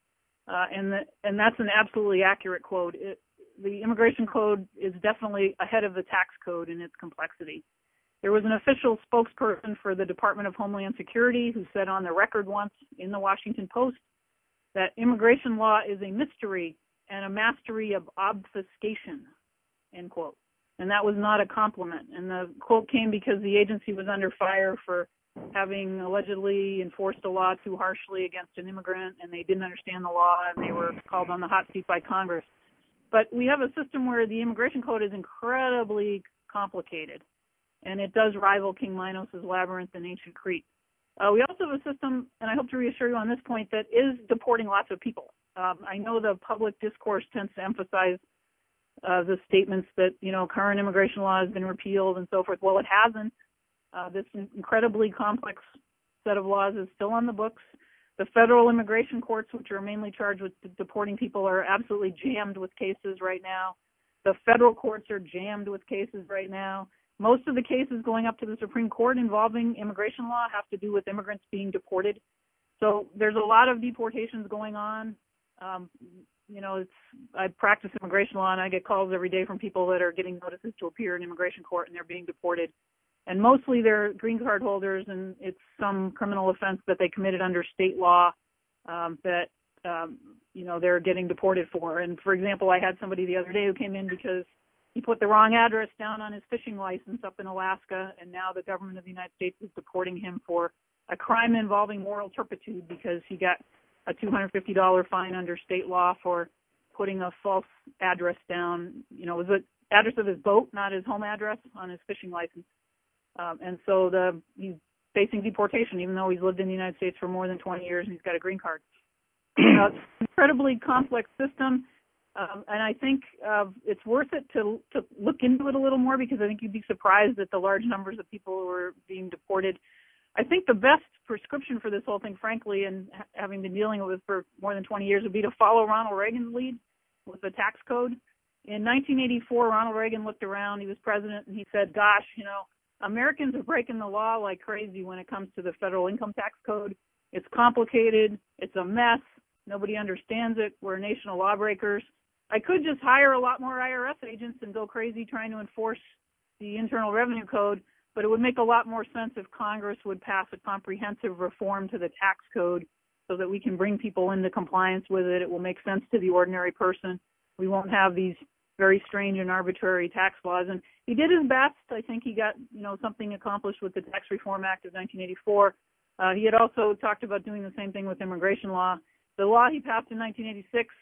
uh, and, the, and that's an absolutely accurate quote. It, The immigration code is definitely ahead of the tax code in its complexity. There was an official spokesperson for the Department of Homeland Security who said on the record once in the Washington Post that immigration law is a mystery and a mastery of obfuscation, end quote. And that was not a compliment. And the quote came because the agency was under fire for having allegedly enforced a law too harshly against an immigrant, and they didn't understand the law, and they were called on the hot seat by Congress. But we have a system where the immigration code is incredibly complicated, and it does rival King Minos' labyrinth in ancient Crete. Uh, we also have a system, and I hope to reassure you on this point, that is deporting lots of people. Um, I know the public discourse tends to emphasize uh, the statements that, you know, current immigration law has been repealed and so forth. Well, it hasn't. Uh, this incredibly complex set of laws is still on the books. The federal immigration courts, which are mainly charged with deporting people, are absolutely jammed with cases right now. The federal courts are jammed with cases right now. Most of the cases going up to the Supreme Court involving immigration law have to do with immigrants being deported. So there's a lot of deportations going on. Um, you know, it's, I practice immigration law, and I get calls every day from people that are getting notices to appear in immigration court, and they're being deported. And mostly they're green card holders, and it's some criminal offense that they committed under state law um, that, um, you know, they're getting deported for. And, for example, I had somebody the other day who came in because he put the wrong address down on his fishing license up in Alaska, and now the government of the United States is deporting him for a crime involving moral turpitude because he got a two hundred fifty dollars fine under state law for putting a false address down. You know, it was the address of his boat, not his home address, on his fishing license. Um, and so the, he's facing deportation, even though he's lived in the United States for more than twenty years and he's got a green card. uh, it's an incredibly complex system, um, and I think uh, it's worth it to to look into it a little more, because I think you'd be surprised at the large numbers of people who are being deported. I think the best prescription for this whole thing, frankly, and ha- having been dealing with it for more than twenty years, would be to follow Ronald Reagan's lead with the tax code. In nineteen eighty-four, Ronald Reagan looked around, he was president, and he said, gosh, you know, Americans are breaking the law like crazy when it comes to the federal income tax code. It's complicated. It's a mess. Nobody understands it. We're a nation of lawbreakers. I could just hire a lot more I R S agents and go crazy trying to enforce the Internal Revenue Code, but it would make a lot more sense if Congress would pass a comprehensive reform to the tax code so that we can bring people into compliance with it. It will make sense to the ordinary person. We won't have these very strange and arbitrary tax laws. And he did his best. I think he got, you know, something accomplished with the Tax Reform Act of nineteen eighty-four. Uh, he had also talked about doing the same thing with immigration law. The law he passed in nineteen eighty-six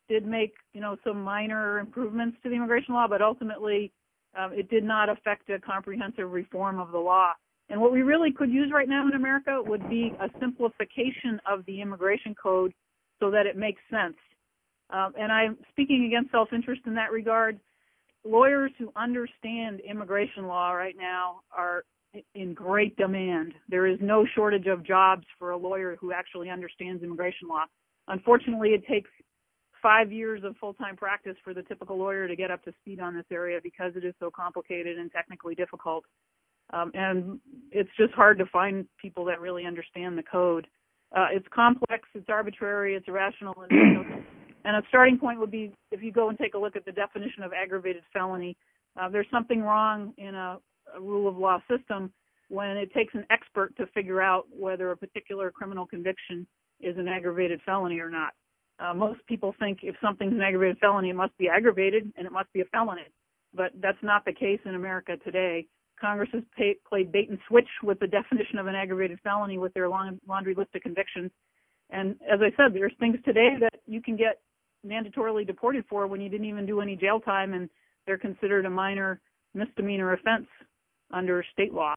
did make, you know, some minor improvements to the immigration law, but ultimately um, it did not affect a comprehensive reform of the law. And what we really could use right now in America would be a simplification of the immigration code so that it makes sense. Um, and I'm speaking against self-interest in that regard. Lawyers who understand immigration law right now are in great demand. There is no shortage of jobs for a lawyer who actually understands immigration law. Unfortunately, it takes five years of full-time practice for the typical lawyer to get up to speed on this area because it is so complicated and technically difficult. Um, and it's just hard to find people that really understand the code. Uh, it's complex, it's arbitrary, it's irrational. And, and a starting point would be if you go and take a look at the definition of aggravated felony, uh, there's something wrong in a, a rule of law system when it takes an expert to figure out whether a particular criminal conviction is an aggravated felony or not. Uh, most people think if something's an aggravated felony, it must be aggravated and it must be a felony. But that's not the case in America today. Congress has pay, played bait and switch with the definition of an aggravated felony with their long, laundry list of convictions. And as I said, there's things today that you can get mandatorily deported for when you didn't even do any jail time, and they're considered a minor misdemeanor offense under state law.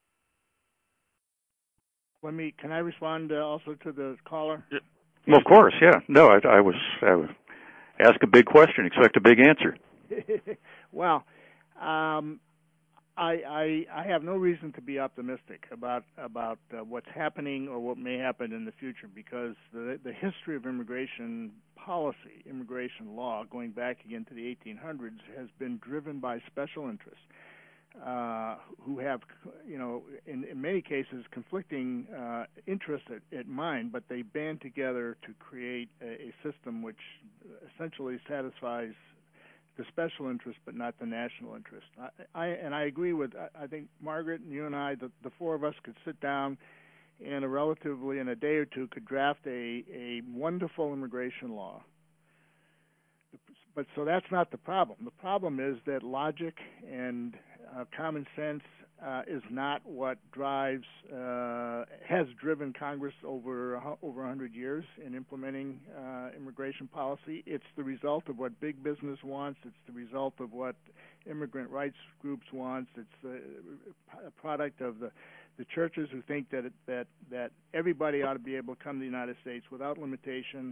Let me. Can I respond uh, also to the caller? Yeah. Well, of course, yeah. No, I, I was. I was ask a big question, expect a big answer. Well, um, I, I I have no reason to be optimistic about about uh, what's happening or what may happen in the future, because the the history of immigration policy, immigration law, going back again to the eighteen hundreds, has been driven by special interests uh, who have, you know, in, in many cases conflicting uh, interests at, at mind, but they band together to create a, a system which essentially satisfies the special interest, but not the national interest. I, I and I agree with. I, I think Margaret and you and I, the, the four of us, could sit down in a relatively in a day or two, could draft a a wonderful immigration law. But so that's not the problem. The problem is that logic and uh, common sense uh, is not what drives uh, has driven Congress over over one hundred years in implementing uh, immigration policy. It's the result of what big business wants. It's the result of what immigrant rights groups wants. It's a product of the the churches who think that it, that that everybody ought to be able to come to the United States without limitation.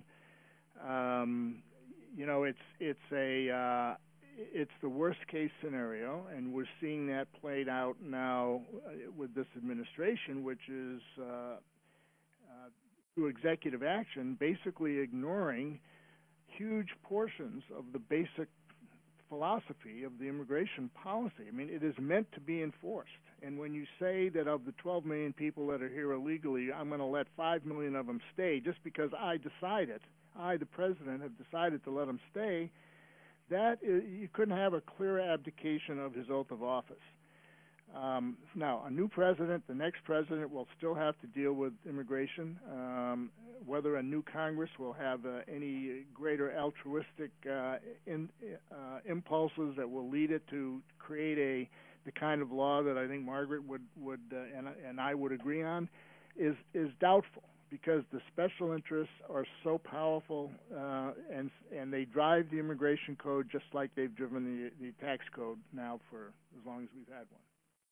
Um, you know, it's it's a uh, it's the worst case scenario, and we're seeing that played out now with this administration, which is uh, uh, through executive action, basically ignoring huge portions of the basic philosophy of the immigration policy. I mean, it is meant to be enforced. And when you say that of the twelve million people that are here illegally, I'm going to let five million of them stay just because I decided, I, the president, have decided to let them stay, that is, you couldn't have a clearer abdication of his oath of office. Um, now, a new president, the next president, will still have to deal with immigration. Um, whether a new Congress will have uh, any greater altruistic uh, in, uh, impulses that will lead it to create a the kind of law that I think Margaret would would uh, and and I would agree on is is doubtful, because the special interests are so powerful uh, and and they drive the immigration code just like they've driven the the tax code now for as long as we've had one.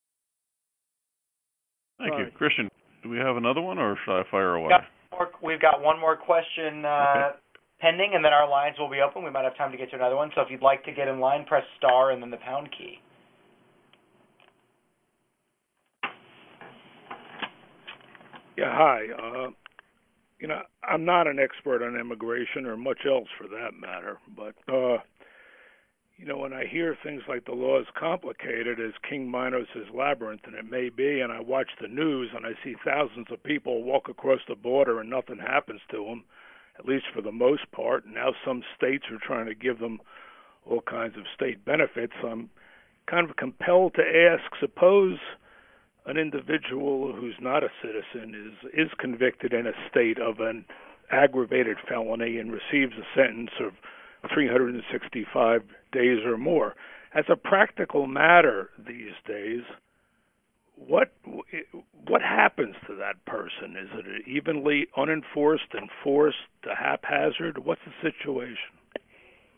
Thank Sorry. you. Christian, do we have another one, or should I fire away? We've got, more, we've got one more question uh, okay. pending, and then our lines will be open. We might have time to get to another one. So if you'd like to get in line, press star and then the pound key. Yeah, hi. Uh, you know, I'm not an expert on immigration or much else for that matter, but, uh, you know, when I hear things like the law is complicated as King Minos' labyrinth, and it may be, and I watch the news and I see thousands of people walk across the border and nothing happens to them, at least for the most part, and now some states are trying to give them all kinds of state benefits, I'm kind of compelled to ask, suppose an individual who's not a citizen is is convicted in a state of an aggravated felony and receives a sentence of three hundred sixty-five days or more. As a practical matter these days, what what happens to that person? Is it evenly unenforced, enforced, haphazard? What's the situation?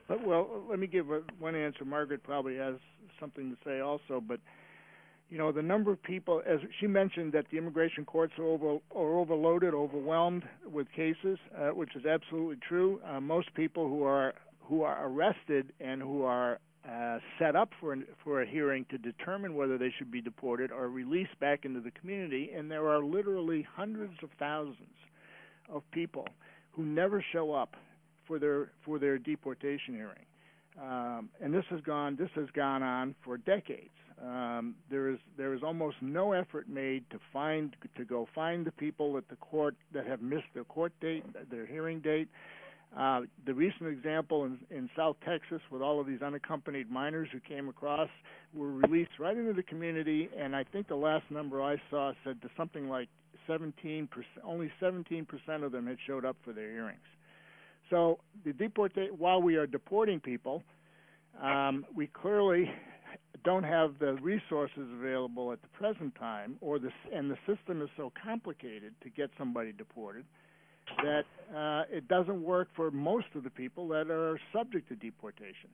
Well, let me give a, one answer. Margaret probably has something to say also, but you know, the number of people, as she mentioned, that the immigration courts are, over, are overloaded, overwhelmed with cases, uh, which is absolutely true. Uh, most people who are who are arrested and who are uh, set up for an, for a hearing to determine whether they should be deported are released back into the community, and there are literally hundreds of thousands of people who never show up for their for their deportation hearing. Um, and this has gone this has gone on for decades. Um, there is there is almost no effort made to find to go find the people at the court that have missed their court date, their hearing date. Uh, the recent example in, in South Texas with all of these unaccompanied minors who came across were released right into the community, and I think the last number I saw said to something like seventeen percent, only seventeen percent of them had showed up for their hearings. So the deporta- while we are deporting people, um, we clearly don't have the resources available at the present time, or the and the system is so complicated to get somebody deported that uh, it doesn't work for most of the people that are subject to deportation.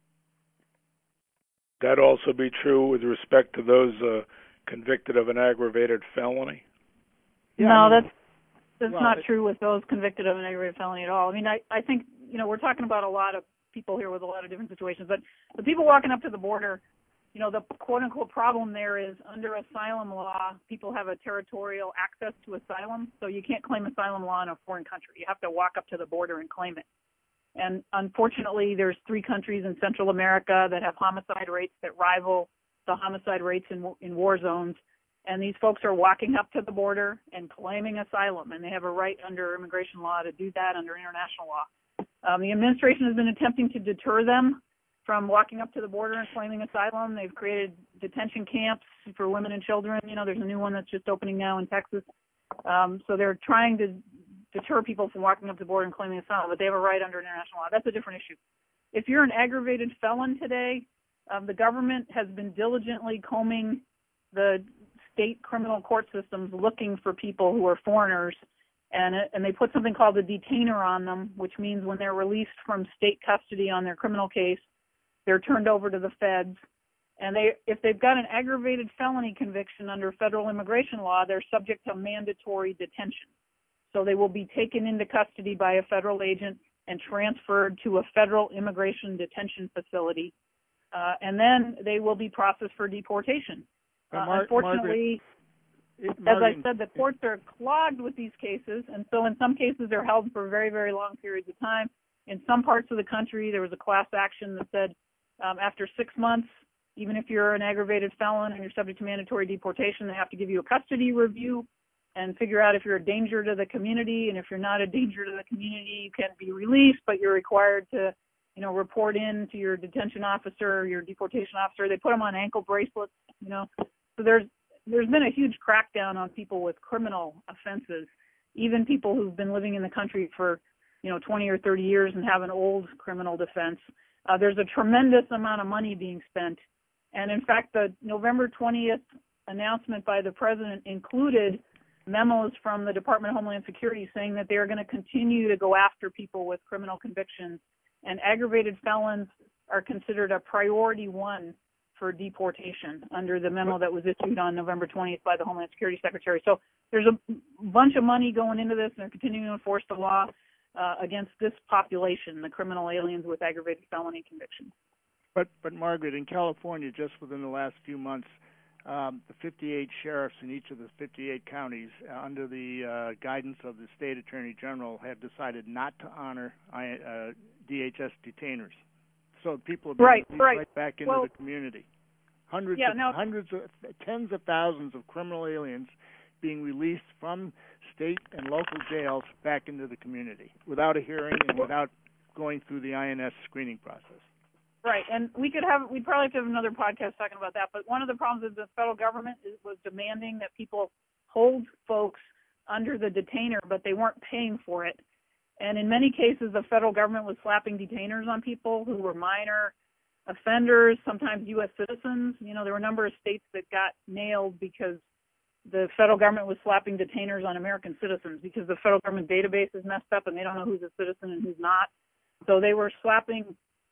That also be true with respect to those uh, convicted of an aggravated felony? Yeah, no, I mean, that's that's well, not it, true with those convicted of an aggravated felony at all. I mean, I, I think, you know, we're talking about a lot of people here with a lot of different situations, but the people walking up to the border, you know, the quote-unquote problem there is under asylum law, people have a territorial access to asylum, so you can't claim asylum law in a foreign country. You have to walk up to the border and claim it. And unfortunately, there's three countries in Central America that have homicide rates that rival the homicide rates in, in war zones. And these folks are walking up to the border and claiming asylum, and they have a right under immigration law to do that under international law. Um, the administration has been attempting to deter them from walking up to the border and claiming asylum. They've created detention camps for women and children. You know, there's a new one that's just opening now in Texas. Um, so they're trying to deter people from walking up to the border and claiming asylum, but they have a right under international law. That's a different issue. If you're an aggravated felon today, um, the government has been diligently combing the state criminal court systems looking for people who are foreigners, and and they put something called a detainer on them, which means when they're released from state custody on their criminal case, they're turned over to the feds. And they, if they've got an aggravated felony conviction under federal immigration law, they're subject to mandatory detention. So they will be taken into custody by a federal agent and transferred to a federal immigration detention facility, uh, and then they will be processed for deportation. Uh, Mar- unfortunately, Margaret, it, Margaret, as I said, the courts are clogged with these cases, and so in some cases they're held for very, very long periods of time. In some parts of the country, there was a class action that said um, after six months, even if you're an aggravated felon and you're subject to mandatory deportation, they have to give you a custody review and figure out if you're a danger to the community, and if you're not a danger to the community, you can be released, but you're required to, you know, report in to your detention officer, your deportation officer. They put them on ankle bracelets, you know. So there's there's been a huge crackdown on people with criminal offenses, even people who've been living in the country for, you know, twenty or thirty years and have an old criminal defense. Uh, there's a tremendous amount of money being spent. And in fact, the November twentieth announcement by the president included memos from the Department of Homeland Security saying that they are going to continue to go after people with criminal convictions, and aggravated felons are considered a priority one for deportation under the memo that was issued on November twentieth by the Homeland Security Secretary. So there's a bunch of money going into this, and they're continuing to enforce the law uh, against this population, the criminal aliens with aggravated felony convictions. But, but Margaret, in California, just within the last few months, um, the fifty-eight sheriffs in each of the fifty-eight counties, uh, under the uh, guidance of the state attorney general, have decided not to honor uh, D H S detainers. So people are being right, released right. right back into well, the community. Hundreds, yeah, of, now, hundreds of, tens of thousands of criminal aliens being released from state and local jails back into the community without a hearing and without going through the I N S screening process. Right, and we could have, we'd probably have to have another podcast talking about that, but one of the problems is the federal government is, was demanding that people hold folks under the detainer, but they weren't paying for it. And in many cases, the federal government was slapping detainers on people who were minor offenders, sometimes U S citizens. You know, there were a number of states that got nailed because the federal government was slapping detainers on American citizens because the federal government database is messed up and they don't know who's a citizen and who's not. So they were slapping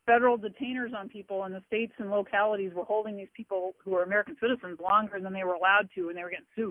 federal detainers on people, and the states and localities were holding these people who are American citizens longer than they were allowed to, and they were getting sued.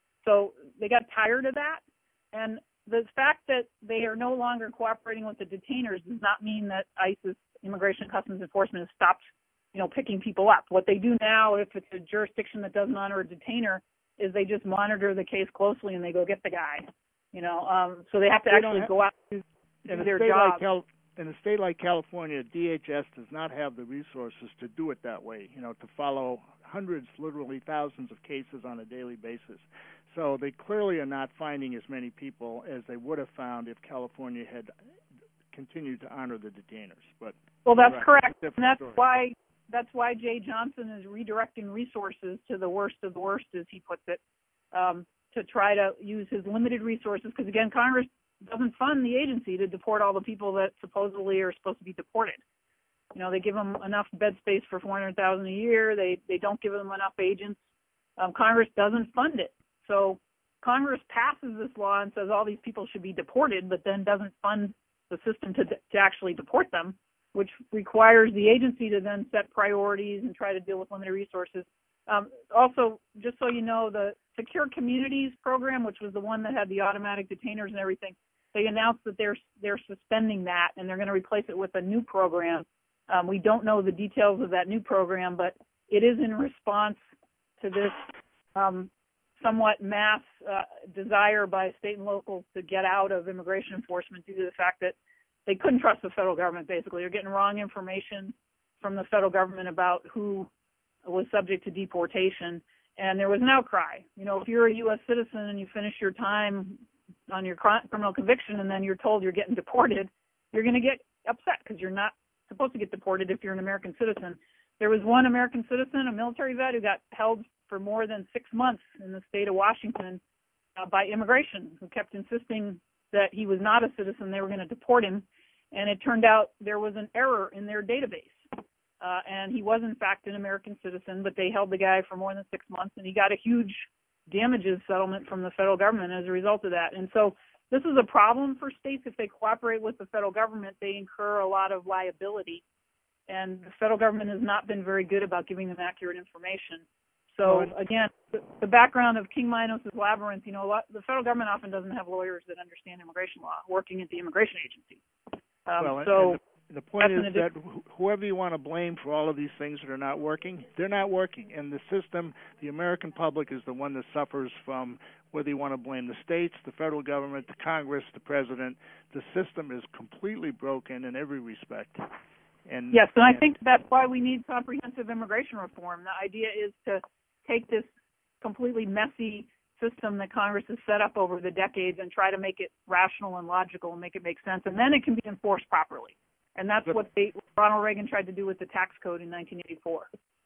So they got tired of that, and the fact that they are no longer cooperating with the detainers does not mean that ICE's Immigration and Customs Enforcement has stopped, you know, picking people up. What they do now, if it's a jurisdiction that doesn't honor a detainer, is they just monitor the case closely and they go get the guy. You know, um, so they have to they actually have, go out and do their job. Like Cal- in a state like California, D H S does not have the resources to do it that way, you know, to follow hundreds, literally thousands of cases on a daily basis. So they clearly are not finding as many people as they would have found if California had continued to honor the detainers. But well, that's right, correct, that's and that's story. why that's why Jay Johnson is redirecting resources to the worst of the worst, as he puts it, um, to try to use his limited resources. Because again, Congress doesn't fund the agency to deport all the people that supposedly are supposed to be deported. You know, they give them enough bed space for four hundred thousand a year. They they don't give them enough agents. Um, Congress doesn't fund it. So Congress passes this law and says all these people should be deported, but then doesn't fund the system to to actually deport them, which requires the agency to then set priorities and try to deal with limited resources. Um, also, just so you know, the Secure Communities program, which was the one that had the automatic detainers and everything, they announced that they're they're suspending that and they're going to replace it with a new program. Um, we don't know the details of that new program, but it is in response to this um, somewhat mass uh, desire by state and locals to get out of immigration enforcement due to the fact that they couldn't trust the federal government, basically. They're getting wrong information from the federal government about who was subject to deportation, and there was an outcry. You know, if you're a U S citizen and you finish your time on your criminal conviction and then you're told you're getting deported, you're going to get upset because you're not supposed to get deported if you're an American citizen. There was one American citizen, a military vet, who got held for more than six months in the state of Washington uh, by immigration, who kept insisting that he was not a citizen. They were going to deport him, and it turned out there was an error in their database. Uh, and he was, in fact, an American citizen, but they held the guy for more than six months, and he got a huge damages settlement from the federal government as a result of that. And so this is a problem for states. If they cooperate with the federal government, they incur a lot of liability, and the federal government has not been very good about giving them accurate information. So, again, the, the background of King Minos' labyrinth, you know, a lot, the federal government often doesn't have lawyers that understand immigration law working at the immigration agency. Um, well, so the, the point is that wh- whoever you want to blame for all of these things that are not working, they're not working. And the system, the American public is the one that suffers from whether you want to blame the states, the federal government, the Congress, the president. The system is completely broken in every respect. And, yes, and, and I think that's why we need comprehensive immigration reform. The idea is to take this completely messy system that Congress has set up over the decades and try to make it rational and logical and make it make sense, and then it can be enforced properly. And that's what they, Ronald Reagan tried to do with the tax code in nineteen eighty-four.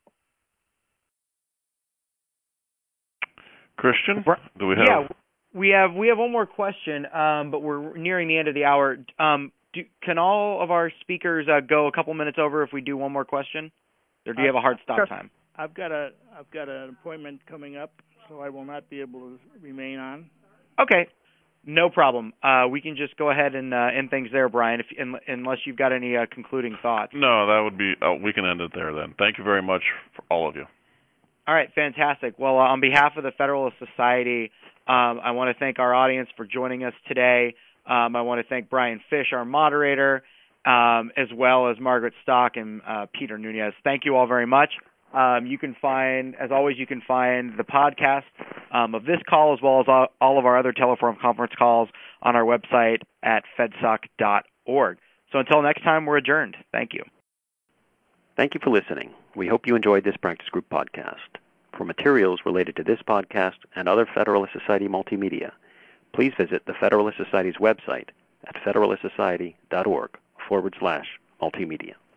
Christian, do we have? Yeah, we have we have one more question, um, but we're nearing the end of the hour. Um, do, can all of our speakers uh, go a couple minutes over if we do one more question, or do you have a hard stop sure. time? I've got a I've got an appointment coming up, so I will not be able to remain on. Okay, no problem. Uh, we can just go ahead and uh, end things there, Brian, if, in, unless you've got any uh, concluding thoughts. No, that would be. Uh, we can end it there then. Thank you very much for all of you. All right, fantastic. Well, uh, on behalf of the Federalist Society, um, I want to thank our audience for joining us today. Um, I want to thank Brian Fish, our moderator, um, as well as Margaret Stock and uh, Peter Nunez. Thank you all very much. Um, you can find, as always, you can find the podcast um, of this call as well as all, all of our other Teleforum conference calls on our website at fedsoc dot org. So until next time, we're adjourned. Thank you. Thank you for listening. We hope you enjoyed this practice group podcast. For materials related to this podcast and other Federalist Society multimedia, please visit the Federalist Society's website at federalist society dot org forward slash multimedia.